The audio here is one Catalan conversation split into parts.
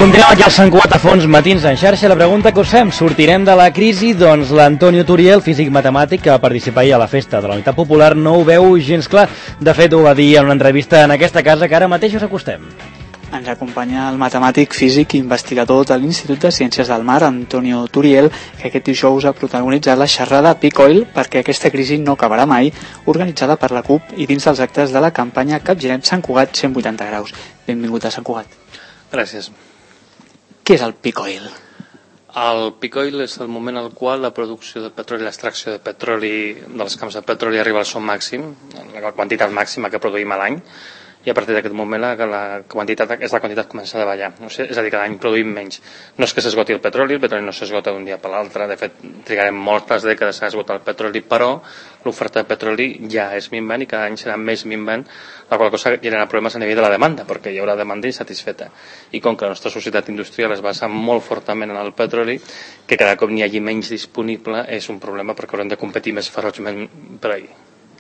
Continuem aquí al Sant Cugat a fons, matins en xarxa. La pregunta que us fem, sortirem de la crisi? Doncs l'Antonio Turiel, físic matemàtic, que va participar ahir a la festa de la Unitat Popular, no ho veu gens clar. De fet, ho va dir en una entrevista en aquesta casa que ara mateix us acostem. Ens acompanya el matemàtic, físic i investigador de l'Institut de Ciències del Mar, Antonio Turiel, que aquest dijous ha protagonitzat la xerrada Peak Oil perquè aquesta crisi no acabarà mai, organitzada per la CUP i dins dels actes de la campanya Capgirem Sant Cugat 180 graus. Benvingut a Sant Cugat. Gràcies. Què és el Peak Oil? El Peak Oil és el moment al qual la producció de petroli, l'extracció de petroli dels camps de petroli arriba al seu màxim, la quantitat màxima que produïm a l'any, i a partir d'aquest moment la quantitat comença a davallar. És a dir, cada any produïm menys. No és que s'esgoti el petroli no s'esgota d'un dia per l'altre, de fet trigarem moltes dècades a esgotar el petroli, però l'oferta de petroli ja és minvant i cada any serà més minvant, la qual cosa generarà problemes a nivell de la demanda, perquè hi haurà demanda insatisfeta. I com que la nostra societat industrial es basa molt fortament en el petroli, que cada cop n'hi hagi menys disponible és un problema perquè haurem de competir més ferotgement per ahir.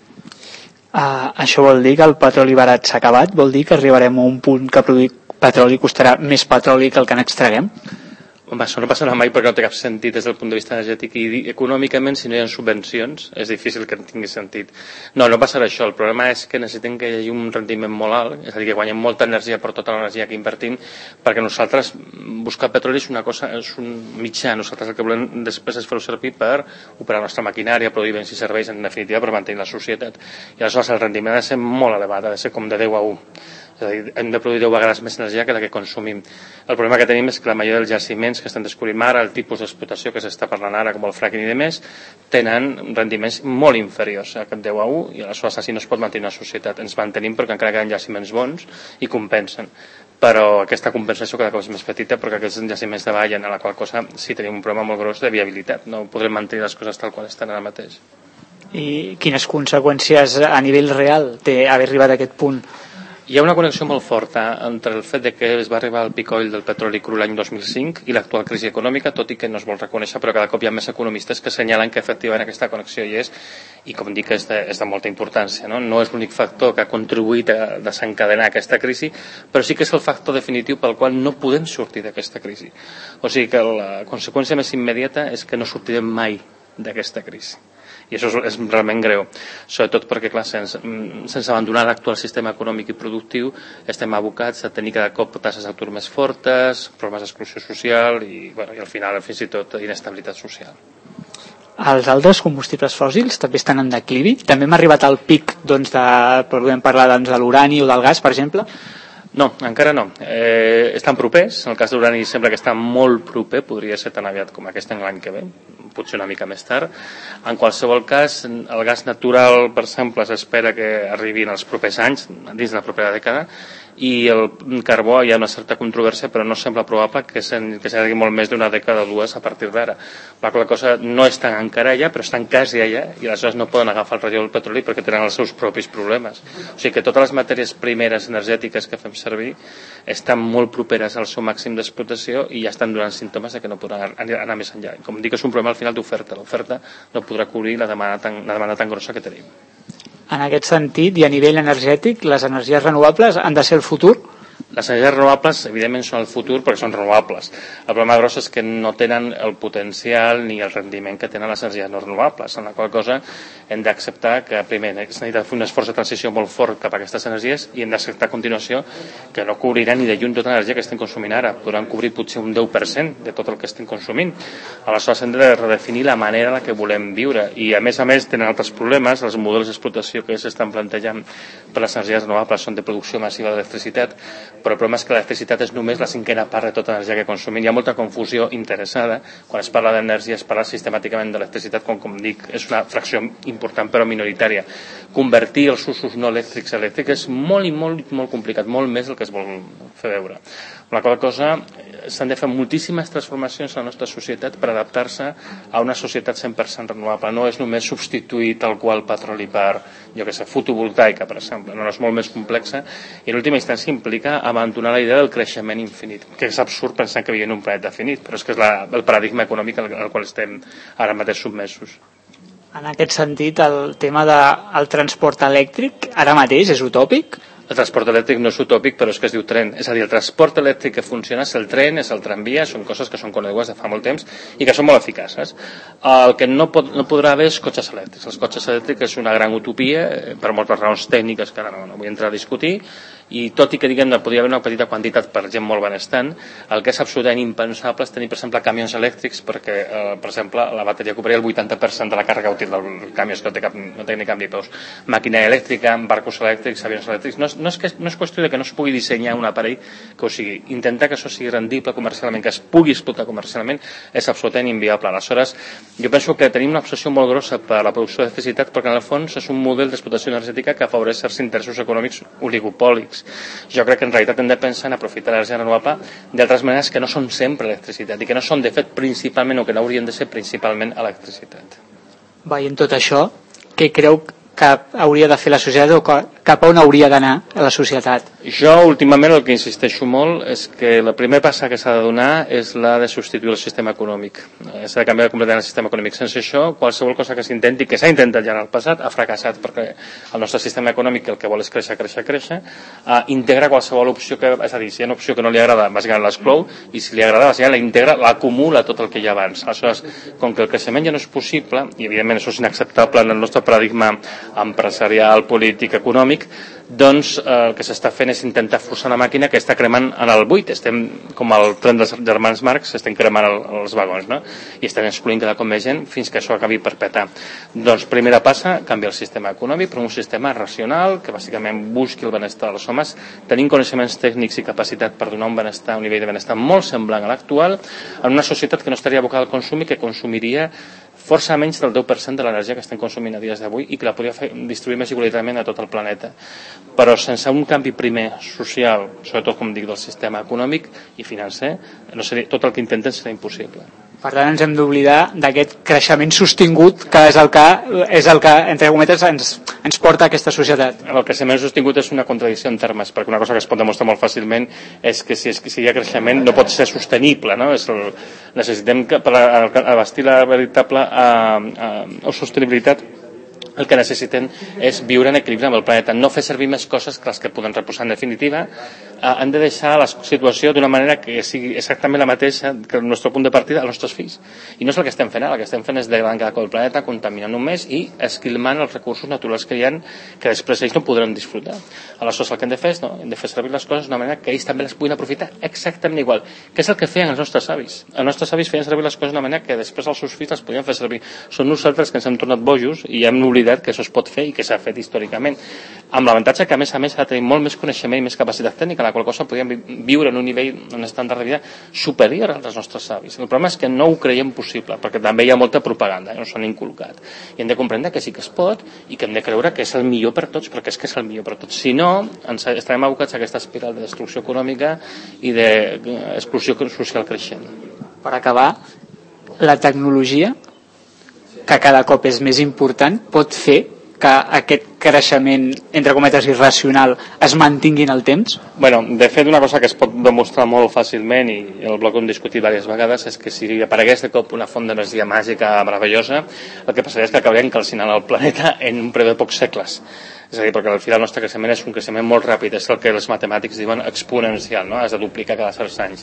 Això vol dir que el petroli barat s'ha acabat? Vol dir que arribarem a un punt que produir petroli costarà més petroli que el que n'extraguem? Home, això no passarà mai perquè no té cap sentit des del punt de vista energètic i econòmicament, si no hi ha subvencions és difícil que tingui sentit. No passarà això, el problema és que necessitem que hi hagi un rendiment molt alt, és a dir, que guanyem molta energia per tota l'energia que invertim, perquè nosaltres buscar petroli és una cosa, és un mitjà, nosaltres el que volem després és fer-ho servir per operar la nostra maquinària, produir béns i serveis, en definitiva per mantenir la societat. I aleshores el rendiment ha de ser molt elevat, ha de ser com de 10 a 1. És a dir, hem de produir 10 vegades més energia que la que consumim. El problema que tenim és que la majoria dels jaciments que estan descobrint ara, el tipus d'explotació que s'està parlant ara, com el fracking i demés, tenen rendiments molt inferiors a aquest 10 a 1 i aleshores així no es pot mantenir una societat. Ens mantenim perquè encara queden jaciments bons i compensen. Però aquesta compensació cada cop és més petita perquè aquests jaciments davallen, a la qual cosa sí tenim un problema molt gros de viabilitat. No podrem mantenir les coses tal qual estan ara mateix. I quines conseqüències a nivell real té haver arribat a aquest punt? Hi ha una connexió molt forta entre el fet de que es va arribar al Peak Oil del petroli cru l'any 2005 i l'actual crisi econòmica, tot i que no es vol reconèixer, però cada cop hi ha més economistes que assenyalen que efectivament aquesta connexió hi és, i com dic, és de molta importància. No és l'únic factor que ha contribuït a desencadenar aquesta crisi, però sí que és el factor definitiu pel qual no podem sortir d'aquesta crisi. O sigui que la conseqüència més immediata és que no sortirem mai d'aquesta crisi. I això és realment greu, sobretot perquè, clar, sense abandonar l'actual sistema econòmic i productiu estem abocats a tenir cada cop tasses d'atur més fortes, problemes d'exclusió social i al final fins i tot inestabilitat social. Els altres combustibles fòssils també estan en declivi? També hem arribat al pic, podem parlar de l'urani o del gas, per exemple? No, encara no. Estan propers, en el cas de l'urani sembla que està molt proper, podria ser tan aviat com aquest any l'any que ve, potser una mica més tard. En qualsevol cas, el gas natural, per exemple, s'espera que arribi en els propers anys, dins de la propera dècada, i el carbó hi ha una certa controvèrsia, però no sembla probable que s'allargui molt més d'una dècada o dues a partir d'ara. La qual cosa no estan encara allà, però estan quasi allà, i aleshores no poden agafar el relleu del petroli perquè tenen els seus propis problemes. O sigui que totes les matèries primeres energètiques que fem servir estan molt properes al seu màxim d'explotació i ja estan donant símptomes de que no podran anar més enllà. Com dic, és un problema al final d'oferta. L'oferta no podrà cobrir la demanda tan grossa que tenim. En aquest sentit, i a nivell energètic, les energies renovables han de ser el futur? Les energies renovables, evidentment, són el futur perquè són renovables. El problema gros és que no tenen el potencial ni el rendiment que tenen les energies no renovables, en la qual cosa hem d'acceptar que, primer, es necessita fer un esforç de transició molt fort cap a aquestes energies i hem d'acceptar a continuació que no cobriran ni de lluny tota l'energia que estem consumint ara. Podran cobrir potser un 10% de tot el que estem consumint. Aleshores hem de redefinir la manera en la que volem viure i, a més, tenen altres problemes. Els models d'explotació que s'estan plantejant per les energies renovables són de producció massiva d'electricitat, però el problema és que l'electricitat és només la cinquena part de tota l'energia que consumim. Hi ha molta confusió interessada. Quan es parla d'energia es parla sistemàticament d'electricitat, com dic, és una fracció important però minoritària. Convertir els usos no elèctrics a elèctrics és molt complicat, molt més del que es vol fer veure. La qual cosa, s'han de fer moltíssimes transformacions a la nostra societat per adaptar-se a una societat 100% renovable. No és només substituir tal qual petroli per, fotovoltaica, per exemple. No, és molt més complexa i en última instància implica abandonar la idea del creixement infinit, que és absurd pensar que vivim en un planeta finit, però és que és el paradigma econòmic al qual estem ara mateix submesos. En aquest sentit, el tema del transport elèctric ara mateix és utòpic? El transport elèctric no és utòpic, però és que es diu tren. És a dir, el transport elèctric que funciona és el tren, és el tramvia, són coses que són conegudes de fa molt temps i que són molt eficaces. El que no podrà haver és cotxes elèctrics. Els cotxes elèctrics és una gran utopia, per moltes raons tècniques que ara no vull entrar a discutir, i tot i que diguem-ne podria haver una petita quantitat per gent molt benestant, el que és absolutament impensable és tenir, per exemple, camions elèctrics, perquè, per exemple, la bateria cobraria el 80% de la càrrega útil del camió, que no té ni cap ni peus. Màquina elèctrica, barcos elèctrics, avions elèctrics. No és qüestió de que no es pugui dissenyar un aparell que ho sigui. Intentar que això sigui rendible comercialment, que es pugui explotar comercialment, és absolutament inviable. Aleshores, jo penso que tenim una obsessió molt grossa per la producció d'electricitat, perquè en el fons és un model d'explotació energètica que afavoreix certs interessos econòmics oligopòlics. Jo crec que en realitat hem de pensar en aprofitar l'energia renovable d'altres maneres que no són sempre electricitat i que no són de fet principalment o que no haurien de ser principalment electricitat. Veient tot això, què creu que hauria de fer la societat o cap a on hauria d'anar la societat? Jo últimament el que insisteixo molt és que la primera passa que s'ha de donar és la de substituir el sistema econòmic. S'ha de canviar completament el sistema econòmic. Sense això, qualsevol cosa que s'intenti, que s'ha intentat ja en el passat, ha fracassat, perquè el nostre sistema econòmic el que vol és créixer, integra qualsevol opció que, és a dir, si hi ha una opció que no li agrada, bàsicament l'exclou, i si li agrada, bàsicament la integra, l'acumula tot el que hi ha abans. Aleshores, com que el creixement ja no és possible, i evidentment això és inacceptable en el nostre paradigma empresarial, polític, econòmic, doncs el que s'està fent és intentar forçar una màquina que està cremant en el buit. Estem com el tren dels germans Marx, estem cremant els vagons, no? I estem excloent cada cop més gent fins que això acabi per petar. Doncs primera passa, canviar el sistema econòmic per un sistema racional que bàsicament busqui el benestar dels homes, tenint coneixements tècnics i capacitat per donar un benestar, un nivell de benestar molt semblant a l'actual, en una societat que no estaria abocada al consum i que consumiria força menys del 10% de l'energia que estem consumint a dies d'avui i que la podria distribuir més igualitàriament a tot el planeta. Però sense un canvi primer social, sobretot com dic del sistema econòmic i financer, tot el que intenten serà impossible. Per tant, ens hem d'oblidar d'aquest creixement sostingut que és el que entre cometes, ens porta a aquesta societat. El creixement sostingut és una contradicció en termes, perquè una cosa que es pot demostrar molt fàcilment és que si hi ha creixement no pot ser sostenible, no? Necessitem que per abastir la veritable sostenibilitat el que necessiten és viure en equilibri amb el planeta, no fer servir més coses que les que poden reposar. En definitiva, han de deixar la situació d'una manera que sigui exactament la mateixa que el nostre punt de partida als nostres fills. I no és el que estem fent ara, el que estem fent és degradant cada cop el planeta, contaminant només i esquilmant els recursos naturals que hi ha, que després ells no podran disfrutar. Aleshores el que hem de fer és hem de fer servir les coses d'una manera que ells també les puguin aprofitar exactament igual, que és el que feien els nostres avis. Els nostres avis feien servir les coses d'una manera que després els seus fills les podien fer servir. Són nosaltres que ens hem tornat bojos i hem oblidat que això es pot fer i que s'ha fet històricament, amb l'avantatge que a més ha de tenir molt més coneixement i més capacitat tècnica, la qual cosa podríem viure en un nivell, un estàndard de vida superior als nostres avis. El problema és que no ho creiem possible, perquè també hi ha molta propaganda, no s'han inculcat. I hem de comprendre que sí que es pot i que hem de creure que és el millor per tots, perquè és que és el millor per tots. Si no, estarem abocats a aquesta espiral de destrucció econòmica i d'exclusió social creixent. Per acabar, la tecnologia, que cada cop és més important, pot fer que aquest creixement, entre cometes, irracional es mantingui en el temps? Bueno, de fet, una cosa que es pot demostrar molt fàcilment, i el bloc ho hem discutit diverses vegades, és que si aparegués de cop una font d'energia màgica meravellosa, el que passaria és que acabaríem calcinant el planeta en un breu de pocs segles. És a dir, perquè al final el nostre creixement és un creixement molt ràpid, és el que els matemàtics diuen exponencial, no? Has de duplicar cada certs anys.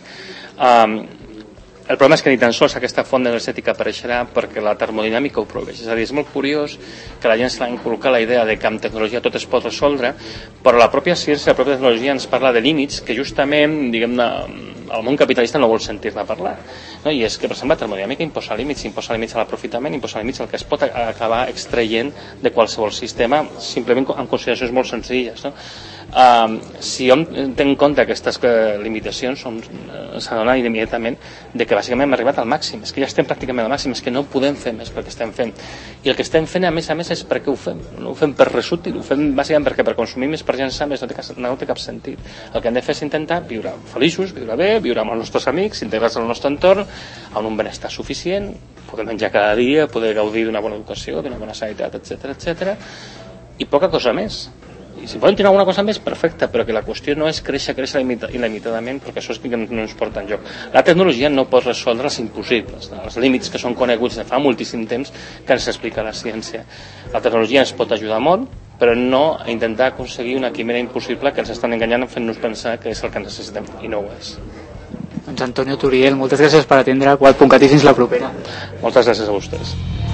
El problema és que ni tan sols aquesta font energètica apareixerà perquè la termodinàmica ho prohibeix. És a dir, és molt curiós que la gent s'ha inculcat la idea de que amb tecnologia tot es pot resoldre, però la pròpia ciència, la pròpia tecnologia ens parla de límits que justament, diguem-ne, el món capitalista no vol sentir-ne parlar. No? I és que, per exemple, la termodinàmica imposa límits a l'aprofitament, imposa límits al que es pot acabar extraient de qualsevol sistema, simplement amb consideracions molt senzilles. No? Si hom té en compte aquestes limitacions, s'adona immediatament de que bàsicament hem arribat al màxim, és que ja estem pràcticament al màxim, és que no podem fer més pel que estem fent. I el que estem fent, a més, és per què ho fem. No ho fem per res útil, ho fem bàsicament perquè per consumir més, per llençar més, no té cap sentit. El que hem de fer és intentar viure feliços, viure bé, viure amb els nostres amics, integrar-se al nostre entorn, amb un benestar suficient, poder menjar cada dia, poder gaudir d'una bona educació, d'una bona sanitat, etc., i poca cosa més. I si podem tenir alguna cosa més, perfecte, però que la qüestió no és créixer il·limitadament, perquè això és que no ens porta enlloc. La tecnologia no pot resoldre els impossibles, els límits que són coneguts de fa moltíssim temps que ens explica la ciència. La tecnologia ens pot ajudar molt, però no a intentar aconseguir una quimera impossible que ens estan enganyant fent-nos pensar que és el que necessitem, i no ho és. Doncs Antonio Turiel, moltes gràcies per atendre Qual.cat i fins la propera. Moltes gràcies a vostès.